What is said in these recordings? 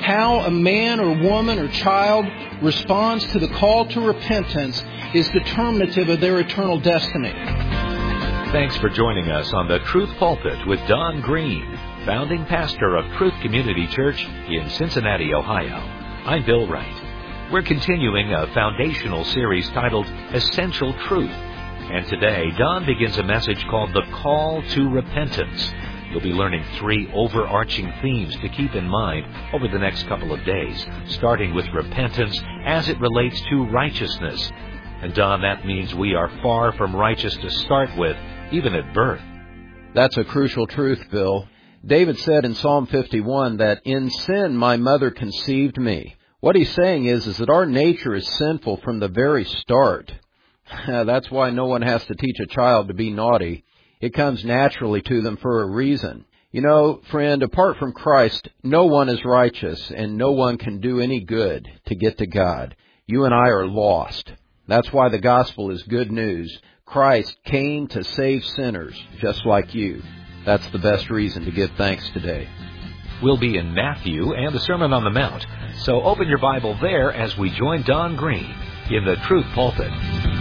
how a man or woman or child responds to the call to repentance is determinative of their eternal destiny. Thanks for joining us on the Truth Pulpit with Don Green, founding pastor of Truth Community Church in Cincinnati, Ohio. I'm Bill Wright. We're continuing a foundational series titled Essential Truth. And today, Don begins a message called The Call to Repentance. You'll be learning 3 overarching themes to keep in mind over the next couple of days, starting with repentance as it relates to righteousness. And Don, that means we are far from righteous to start with, even at birth. That's a crucial truth, Bill. David said in Psalm 51 that in sin my mother conceived me. What he's saying is that our nature is sinful from the very start. That's why no one has to teach a child to be naughty. It comes naturally to them for a reason. You know, friend, apart from Christ, no one is righteous and no one can do any good to get to God. You and I are lost. That's why the gospel is good news. Christ came to save sinners just like you. That's the best reason to give thanks today. We'll be in Matthew and the Sermon on the Mount. So open your Bible there as we join Don Green in the Truth Pulpit.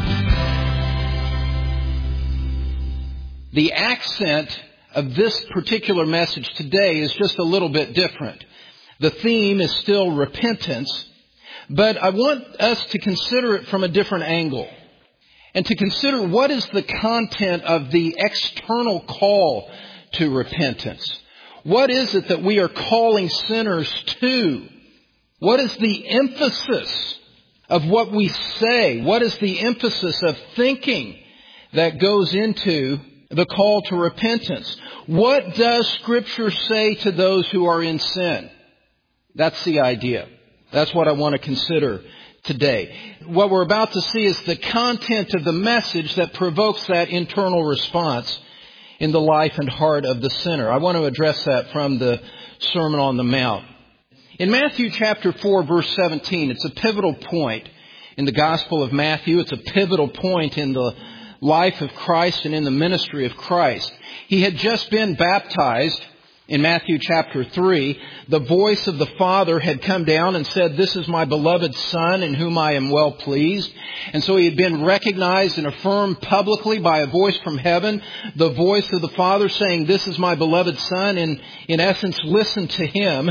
The accent of this particular message today is just a little bit different. The theme is still repentance, but I want us to consider it from a different angle and to consider what is the content of the external call to repentance. What is it that we are calling sinners to? What is the emphasis of what we say? What is the emphasis of thinking that goes into the call to repentance? What does Scripture say to those who are in sin? That's the idea. That's what I want to consider today. What we're about to see is the content of the message that provokes that internal response in the life and heart of the sinner. I want to address that from the Sermon on the Mount. In Matthew chapter 4, verse 17, it's a pivotal point in the Gospel of Matthew. It's a pivotal point in the life of Christ and in the ministry of Christ. He had just been baptized in Matthew chapter 3. The voice of the Father had come down and said, "This is my beloved Son in whom I am well pleased." And so he had been recognized and affirmed publicly by a voice from heaven, the voice of the Father saying, "This is my beloved Son," and in essence, listen to him.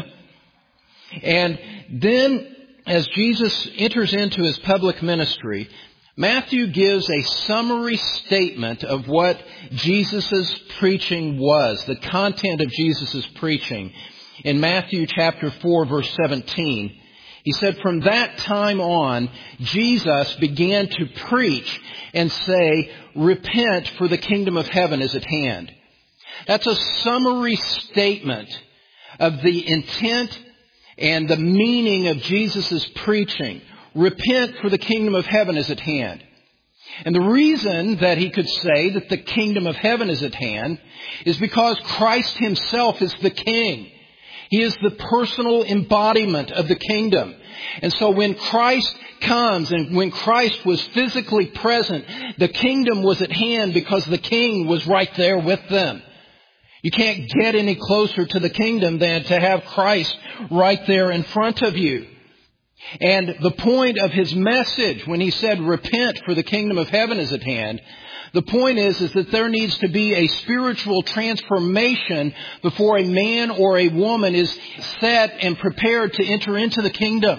And then as Jesus enters into his public ministry, Matthew gives a summary statement of what Jesus' preaching was, the content of Jesus' preaching. In Matthew chapter 4, verse 17, he said, "From that time on, Jesus began to preach and say, 'Repent, for the kingdom of heaven is at hand.'" That's a summary statement of the intent and the meaning of Jesus' preaching. Repent, for the kingdom of heaven is at hand. And the reason that he could say that the kingdom of heaven is at hand is because Christ himself is the king. He is the personal embodiment of the kingdom. And so when Christ comes and when Christ was physically present, the kingdom was at hand because the king was right there with them. You can't get any closer to the kingdom than to have Christ right there in front of you. And the point of his message when he said, "Repent, for the kingdom of heaven is at hand," the point is that there needs to be a spiritual transformation before a man or a woman is set and prepared to enter into the kingdom.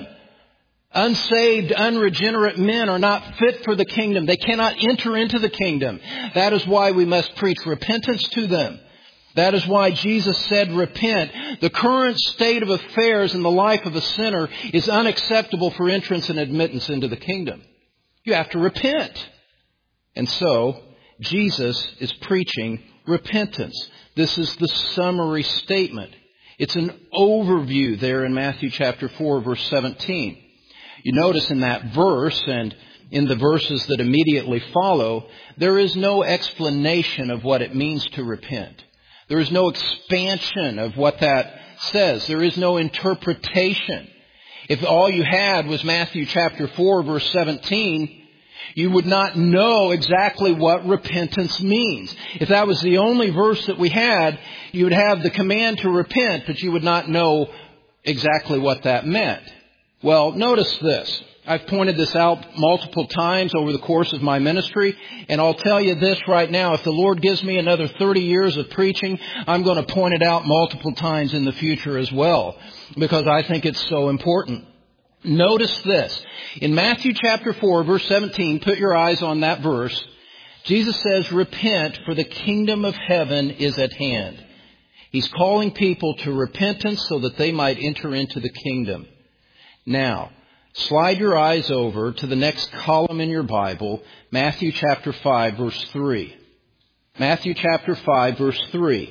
Unsaved, unregenerate men are not fit for the kingdom. They cannot enter into the kingdom. That is why we must preach repentance to them. That is why Jesus said, "Repent." The current state of affairs in the life of a sinner is unacceptable for entrance and admittance into the kingdom. You have to repent. And so, Jesus is preaching repentance. This is the summary statement. It's an overview there in Matthew chapter 4, verse 17. You notice in that verse and in the verses that immediately follow, there is no explanation of what it means to repent. There is no expansion of what that says. There is no interpretation. If all you had was Matthew chapter 4, verse 17, you would not know exactly what repentance means. If that was the only verse that we had, you would have the command to repent, but you would not know exactly what that meant. Well, notice this. I've pointed this out multiple times over the course of my ministry, and I'll tell you this right now. If the Lord gives me another 30 years of preaching, I'm going to point it out multiple times in the future as well, because I think it's so important. Notice this. In Matthew chapter 4, verse 17, put your eyes on that verse. Jesus says, "Repent, for the kingdom of heaven is at hand." He's calling people to repentance so that they might enter into the kingdom. Now, slide your eyes over to the next column in your Bible, Matthew chapter 5, verse 3. Matthew chapter 5, verse 3.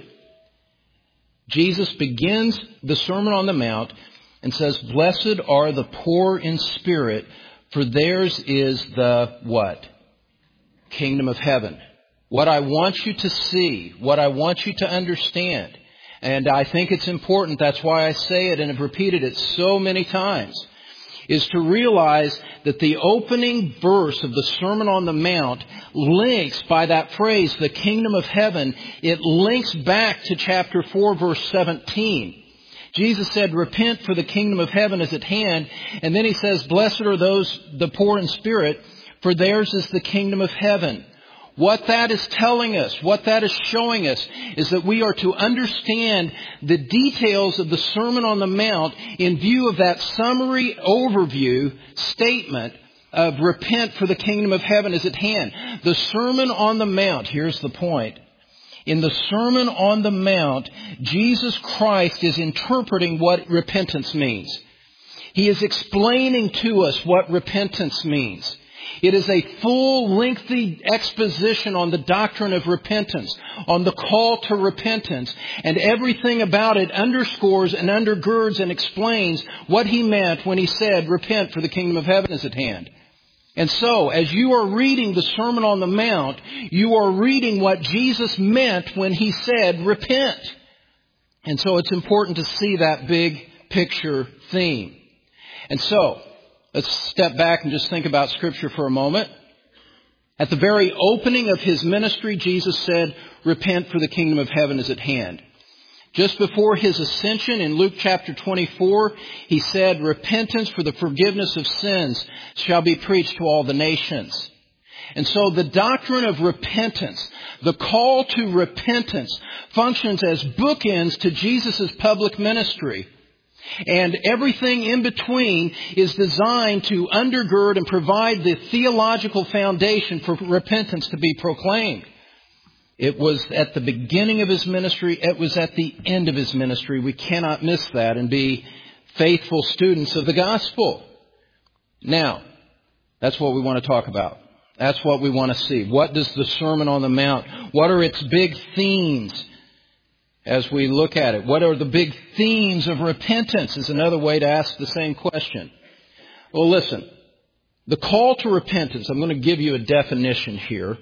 Jesus begins the Sermon on the Mount and says, "Blessed are the poor in spirit, for theirs is the" what? Kingdom of heaven. What I want you to see, what I want you to understand, and I think it's important, that's why I say it and have repeated it so many times, is to realize that the opening verse of the Sermon on the Mount links, by that phrase, the kingdom of heaven, it links back to chapter 4, verse 17. Jesus said, "Repent, for the kingdom of heaven is at hand." And then he says, "Blessed are those, the poor in spirit, for theirs is the kingdom of heaven." What that is telling us, what that is showing us, is that we are to understand the details of the Sermon on the Mount in view of that summary overview statement of repent, for the kingdom of heaven is at hand. The Sermon on the Mount, here's the point. In the Sermon on the Mount, Jesus Christ is interpreting what repentance means. He is explaining to us what repentance means. It is a full, lengthy exposition on the doctrine of repentance, on the call to repentance, and everything about it underscores and undergirds and explains what he meant when he said, "Repent, for the kingdom of heaven is at hand." And so, as you are reading the Sermon on the Mount, you are reading what Jesus meant when he said, "Repent." And so it's important to see that big picture theme. And so, let's step back and just think about Scripture for a moment. At the very opening of his ministry, Jesus said, "Repent, for the kingdom of heaven is at hand." Just before his ascension in Luke chapter 24, he said, "Repentance for the forgiveness of sins shall be preached to all the nations." And so the doctrine of repentance, the call to repentance, functions as bookends to Jesus' public ministry. And everything in between is designed to undergird and provide the theological foundation for repentance to be proclaimed. It was at the beginning of his ministry. It was at the end of his ministry. We cannot miss that and be faithful students of the gospel. Now, that's what we want to talk about. That's what we want to see. What does the Sermon on the Mount, what are its big themes as we look at it? What are the big themes of repentance is another way to ask the same question. Well, listen, the call to repentance, I'm going to give you a definition here.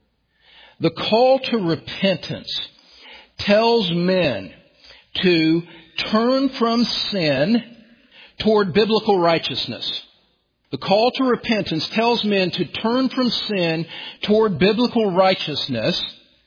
The call to repentance tells men to turn from sin toward biblical righteousness. The call to repentance tells men to turn from sin toward biblical righteousness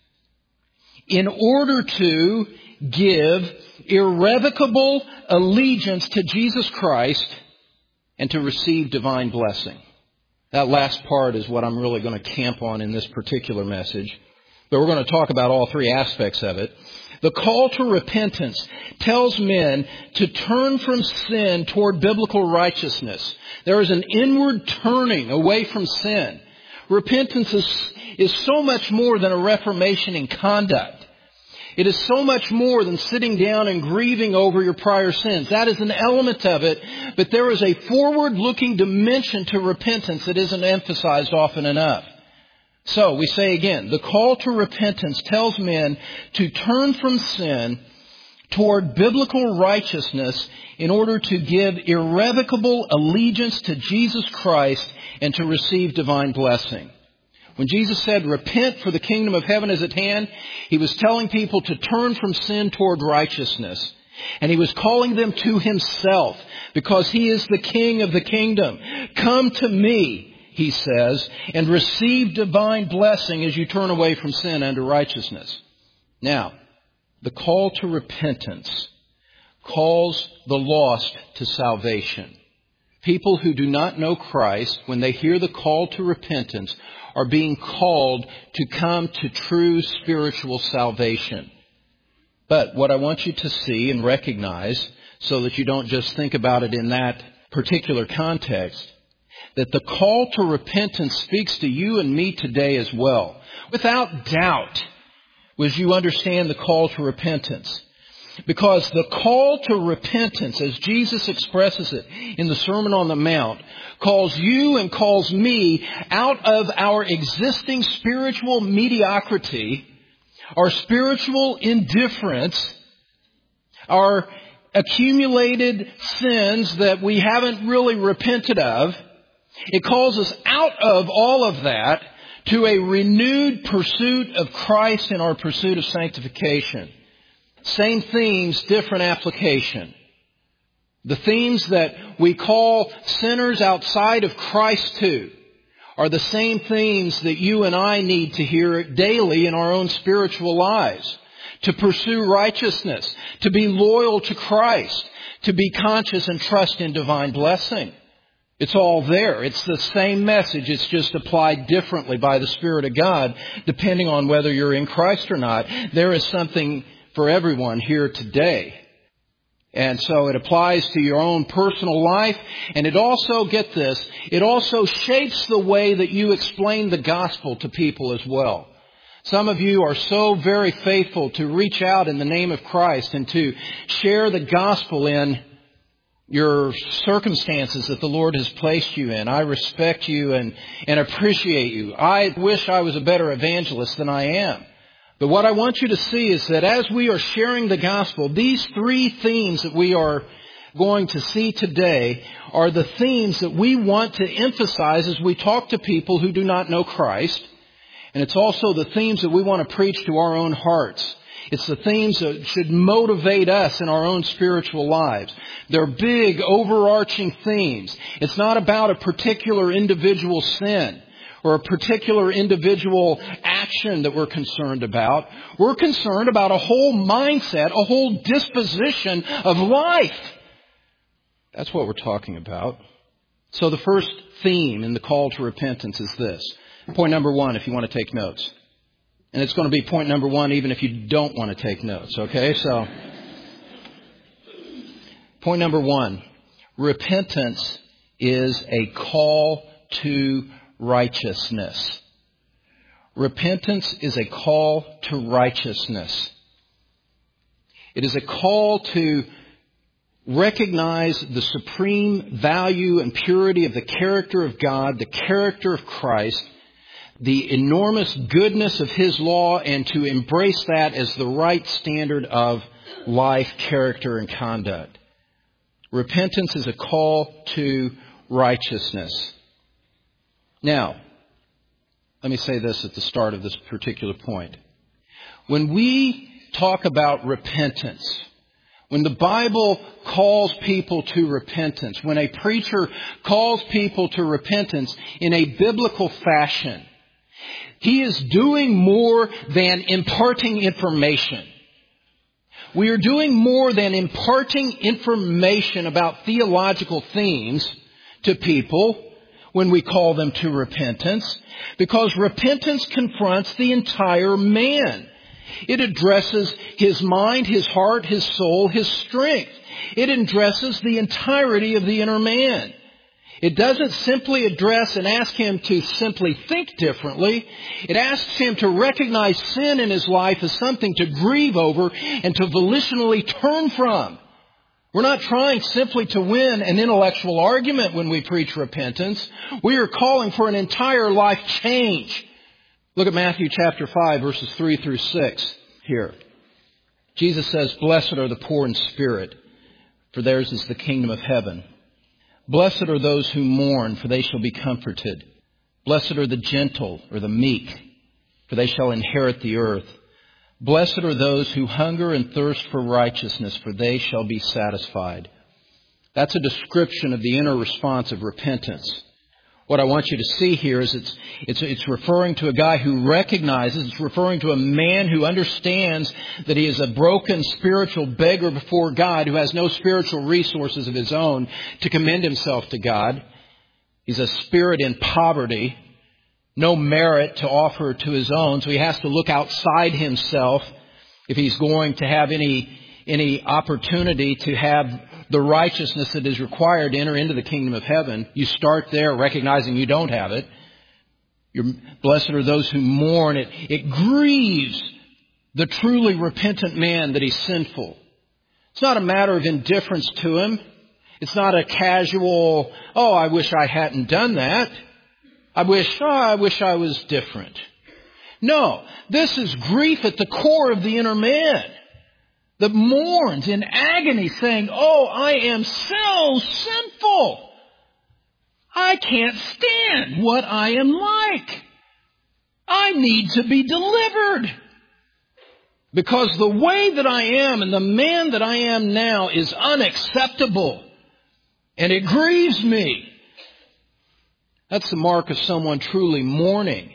in order to give irrevocable allegiance to Jesus Christ and to receive divine blessing. That last part is what I'm really going to camp on in this particular message. But we're going to talk about all three aspects of it. The call to repentance tells men to turn from sin toward biblical righteousness. There is an inward turning away from sin. Repentance is so much more than a reformation in conduct. It is so much more than sitting down and grieving over your prior sins. That is an element of it, but there is a forward-looking dimension to repentance that isn't emphasized often enough. So, we say again, the call to repentance tells men to turn from sin toward biblical righteousness in order to give irrevocable allegiance to Jesus Christ and to receive divine blessing. When Jesus said, "Repent, for the kingdom of heaven is at hand," he was telling people to turn from sin toward righteousness. And he was calling them to himself because he is the king of the kingdom. "Come to me," he says, "and receive divine blessing as you turn away from sin unto righteousness." Now, the call to repentance calls the lost to salvation. People who do not know Christ, when they hear the call to repentance, are being called to come to true spiritual salvation. But what I want you to see and recognize, so that you don't just think about it in that particular context, that the call to repentance speaks to you and me today as well. Without doubt, as you understand the call to repentance. Because the call to repentance, as Jesus expresses it in the Sermon on the Mount, calls you and calls me out of our existing spiritual mediocrity, our spiritual indifference, our accumulated sins that we haven't really repented of. It calls us out of all of that to a renewed pursuit of Christ in our pursuit of sanctification. Same themes, different application. The themes that we call sinners outside of Christ to are the same themes that you and I need to hear daily in our own spiritual lives. To pursue righteousness, to be loyal to Christ, to be conscious and trust in divine blessing. It's all there. It's the same message. It's just applied differently by the Spirit of God, depending on whether you're in Christ or not. There is something for everyone here today. And so it applies to your own personal life. And it also, get this, it also shapes the way that you explain the gospel to people as well. Some of you are so very faithful to reach out in the name of Christ and to share the gospel in your circumstances that the Lord has placed you in. I respect you and appreciate you. I wish I was a better evangelist than I am. But what I want you to see is that as we are sharing the gospel, these three themes that we are going to see today are the themes that we want to emphasize as we talk to people who do not know Christ. And it's also the themes that we want to preach to our own hearts. It's the themes that should motivate us in our own spiritual lives. They're big, overarching themes. It's not about a particular individual sin or a particular individual action that we're concerned about. We're concerned about a whole mindset, a whole disposition of life. That's what we're talking about. So the first theme in the call to repentance is this. Point number one, if you want to take notes. And it's going to be point number one even if you don't want to take notes, okay? So, point number one, repentance is a call to righteousness. Repentance is a call to righteousness. It is a call to recognize the supreme value and purity of the character of God, the character of Christ, the enormous goodness of His law, and to embrace that as the right standard of life, character, and conduct. Repentance is a call to righteousness. Now, let me say this at the start of this particular point. When we talk about repentance, when the Bible calls people to repentance, when a preacher calls people to repentance in a biblical fashion, he is doing more than imparting information. We are doing more than imparting information about theological themes to people when we call them to repentance, because repentance confronts the entire man. It addresses his mind, his heart, his soul, his strength. It addresses the entirety of the inner man. It doesn't simply address and ask him to simply think differently. It asks him to recognize sin in his life as something to grieve over and to volitionally turn from. We're not trying simply to win an intellectual argument when we preach repentance. We are calling for an entire life change. Look at Matthew chapter 5, verses 3 through 6 here. Jesus says, "Blessed are the poor in spirit, for theirs is the kingdom of heaven. Blessed are those who mourn, for they shall be comforted. Blessed are the gentle," or the meek, "for they shall inherit the earth. Blessed are those who hunger and thirst for righteousness, for they shall be satisfied." That's a description of the inner response of repentance. What I want you to see here is it's referring to a guy who recognizes, it's referring to a man who understands that he is a broken spiritual beggar before God, who has no spiritual resources of his own to commend himself to God. He's a spirit in poverty, no merit to offer to his own, so he has to look outside himself if he's going to have any opportunity to have the righteousness that is required to enter into the kingdom of heaven. You start there recognizing you don't have it. Blessed are those who mourn. It grieves the truly repentant man that he's sinful. It's not a matter of indifference to him. It's not a casual, I wish I hadn't done that. I wish I was different. No, this is grief at the core of the inner man that mourns in agony saying, I am so sinful. I can't stand what I am like. I need to be delivered. Because the way that I am and the man that I am now is unacceptable. And it grieves me. That's the mark of someone truly mourning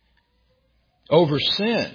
over sin.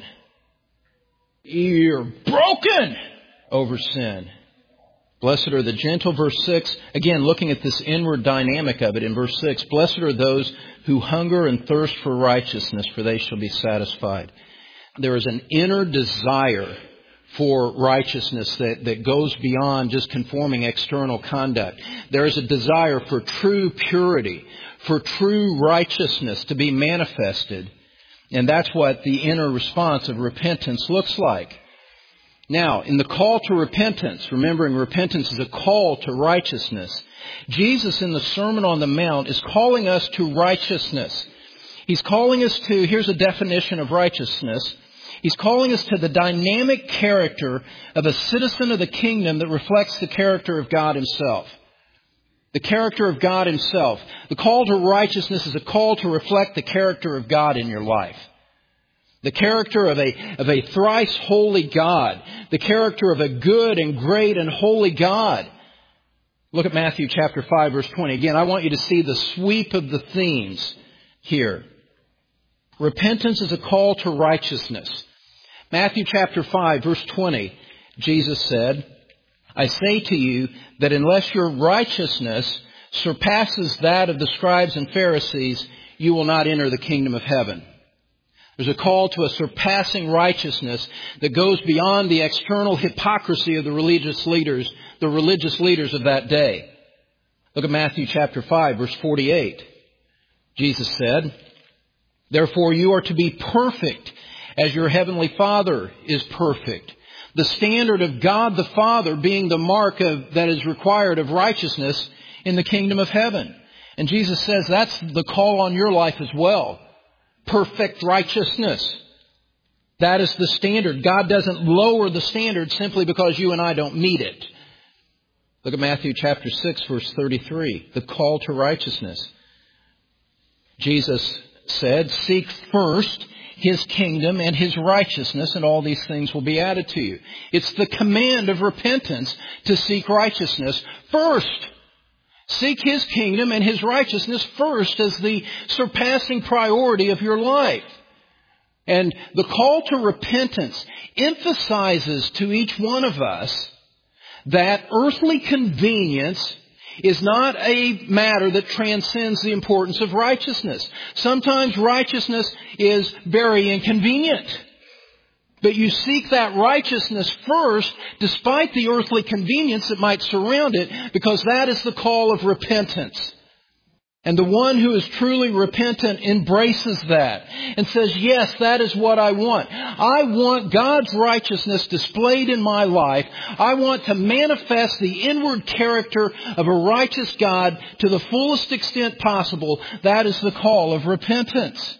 You're broken over sin. Blessed are the gentle, verse 6. Again, looking at this inward dynamic of it in verse 6. Blessed are those who hunger and thirst for righteousness, for they shall be satisfied. There is an inner desire for righteousness that goes beyond just conforming external conduct. There is a desire for true purity, for true righteousness to be manifested. And that's what the inner response of repentance looks like. Now, in the call to repentance, remembering repentance is a call to righteousness, Jesus in the Sermon on the Mount is calling us to righteousness. He's calling us to, here's a definition of righteousness. He's calling us to the dynamic character of a citizen of the kingdom that reflects the character of God Himself. The character of God Himself. The call to righteousness is a call to reflect the character of God in your life. The character of a thrice holy God. The character of a good and great and holy God. Look at Matthew chapter 5 verse 20. Again, I want you to see the sweep of the themes here. Repentance is a call to righteousness. Matthew chapter 5 verse 20, Jesus said, I say to you that unless your righteousness surpasses that of the scribes and Pharisees, you will not enter the kingdom of heaven. There's a call to a surpassing righteousness that goes beyond the external hypocrisy of the religious leaders of that day. Look at Matthew chapter 5 verse 48. Jesus said, therefore you are to be perfect as your heavenly Father is perfect. The standard of God the Father being the mark that is required of righteousness in the kingdom of heaven. And Jesus says that's the call on your life as well. Perfect righteousness. That is the standard. God doesn't lower the standard simply because you and I don't meet it. Look at Matthew chapter 6 verse 33. The call to righteousness. Jesus said, seek first His kingdom and His righteousness, and all these things will be added to you. It's the command of repentance to seek righteousness first. Seek His kingdom and His righteousness first as the surpassing priority of your life. And the call to repentance emphasizes to each one of us that earthly convenience is not a matter that transcends the importance of righteousness. Sometimes righteousness is very inconvenient. But you seek that righteousness first, despite the earthly convenience that might surround it, because that is the call of repentance. And the one who is truly repentant embraces that and says, yes, that is what I want. I want God's righteousness displayed in my life. I want to manifest the inward character of a righteous God to the fullest extent possible. That is the call of repentance.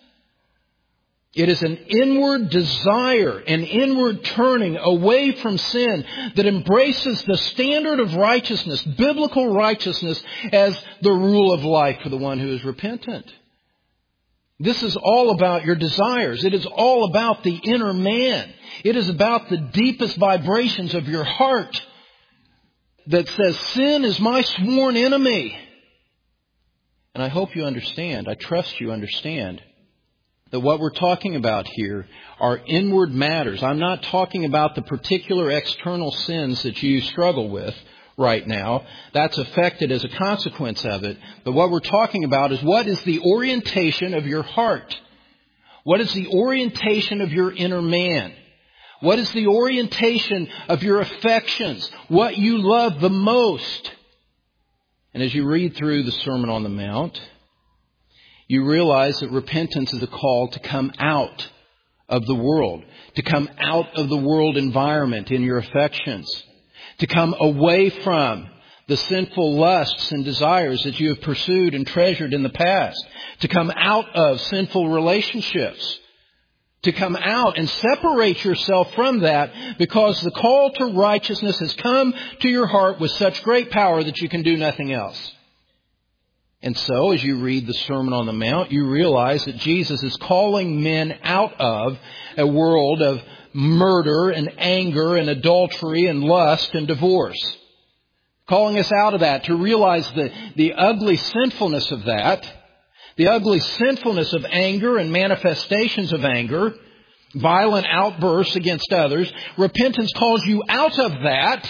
It is an inward desire, an inward turning away from sin that embraces the standard of righteousness, biblical righteousness, as the rule of life for the one who is repentant. This is all about your desires. It is all about the inner man. It is about the deepest vibrations of your heart that says, sin is my sworn enemy. And I hope you understand, I trust you understand, that what we're talking about here are inward matters. I'm not talking about the particular external sins that you struggle with right now. That's affected as a consequence of it. But what we're talking about is what is the orientation of your heart? What is the orientation of your inner man? What is the orientation of your affections? What you love the most? And as you read through the Sermon on the Mount, you realize that repentance is a call to come out of the world, to come out of the world environment in your affections, to come away from the sinful lusts and desires that you have pursued and treasured in the past, to come out of sinful relationships, to come out and separate yourself from that, because the call to righteousness has come to your heart with such great power that you can do nothing else. And so, as you read the Sermon on the Mount, you realize that Jesus is calling men out of a world of murder and anger and adultery and lust and divorce. Calling us out of that to realize the ugly sinfulness of that, the ugly sinfulness of anger and manifestations of anger, violent outbursts against others. Repentance calls you out of that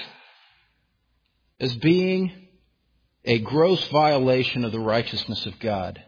as being a gross violation of the righteousness of God.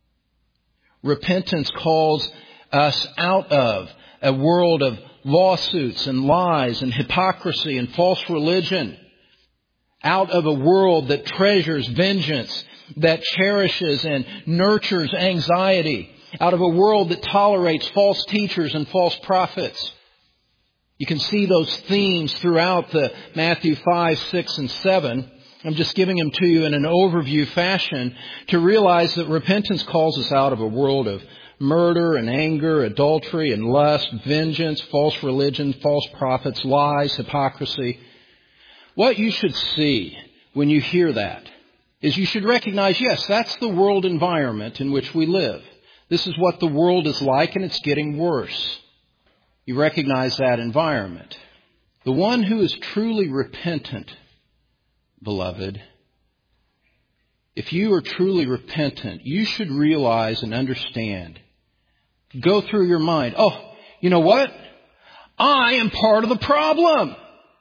Repentance calls us out of a world of lawsuits and lies and hypocrisy and false religion. Out of a world that treasures vengeance, that cherishes and nurtures anxiety. Out of a world that tolerates false teachers and false prophets. You can see those themes throughout the Matthew 5, 6, and 7. I'm just giving them to you in an overview fashion to realize that repentance calls us out of a world of murder and anger, adultery and lust, vengeance, false religion, false prophets, lies, hypocrisy. What you should see when you hear that is you should recognize, yes, that's the world environment in which we live. This is what the world is like, and it's getting worse. You recognize that environment. The one who is truly repentant, beloved, if you are truly repentant, you should realize and understand, go through your mind, oh, you know what? I am part of the problem.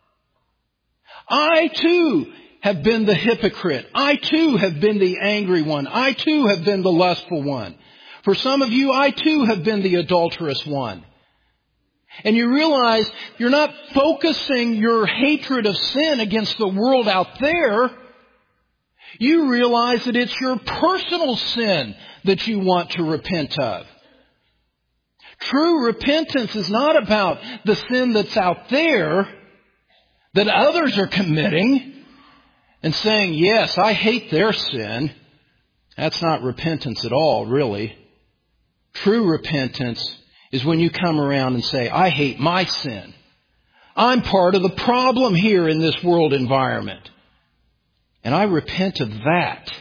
I too have been the hypocrite. I too have been the angry one. I too have been the lustful one. For some of you, I too have been the adulterous one. And you realize you're not focusing your hatred of sin against the world out there. You realize that it's your personal sin that you want to repent of. True repentance is not about the sin that's out there that others are committing and saying, yes, I hate their sin. That's not repentance at all, really. True repentance is when you come around and say, I hate my sin. I'm part of the problem here in this world environment. And I repent of that.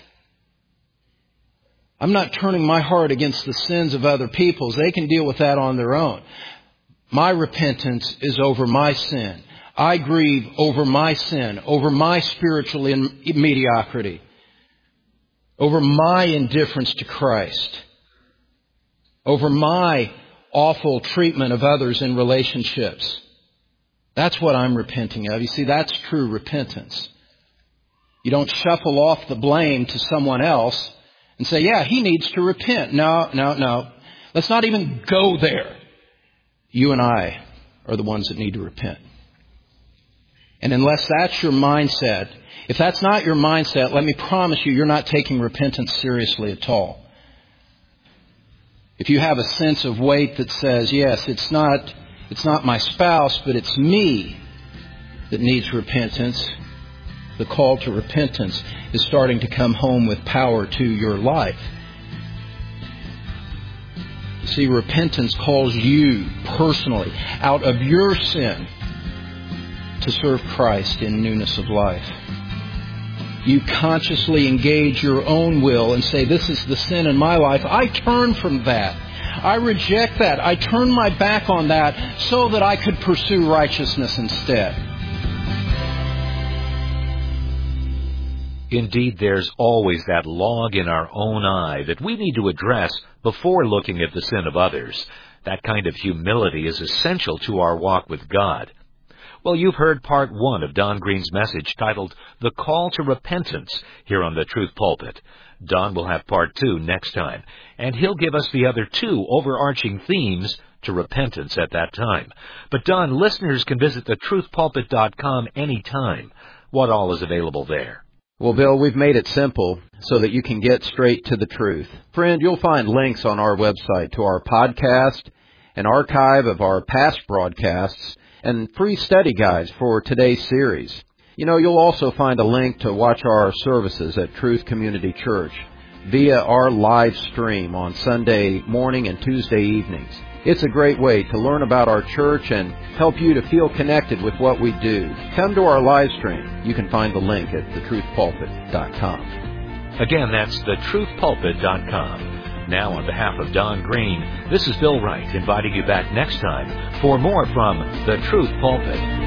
I'm not turning my heart against the sins of other people's. They can deal with that on their own. My repentance is over my sin. I grieve over my sin, over my spiritual mediocrity, over my indifference to Christ, over my awful treatment of others in relationships. That's what I'm repenting of. You see, that's true repentance. You don't shuffle off the blame to someone else and say, yeah, he needs to repent. No. Let's not even go there. You and I are the ones that need to repent. And unless that's your mindset, if that's not your mindset, let me promise you, you're not taking repentance seriously at all. If you have a sense of weight that says, yes, it's not my spouse, but it's me that needs repentance, the call to repentance is starting to come home with power to your life. You see, repentance calls you personally out of your sin to serve Christ in newness of life. You consciously engage your own will and say, this is the sin in my life. I turn from that. I reject that. I turn my back on that so that I could pursue righteousness instead. Indeed, there's always that log in our own eye that we need to address before looking at the sin of others. That kind of humility is essential to our walk with God. Well, you've heard part 1 of Don Green's message titled The Call to Repentance here on the Truth Pulpit. Don will have part 2 next time, and he'll give us the other 2 overarching themes to repentance at that time. But Don, listeners can visit thetruthpulpit.com anytime. What all is available there? Well, Bill, we've made it simple so that you can get straight to the truth. Friend, you'll find links on our website to our podcast, an archive of our past broadcasts, and free study guides for today's series. You'll also find a link to watch our services at Truth Community Church via our live stream on Sunday morning and Tuesday evenings. It's a great way to learn about our church and help you to feel connected with what we do. Come to our live stream. You can find the link at thetruthpulpit.com. Again, that's thetruthpulpit.com. Now, on behalf of Don Green, this is Bill Wright inviting you back next time for more from The Truth Pulpit.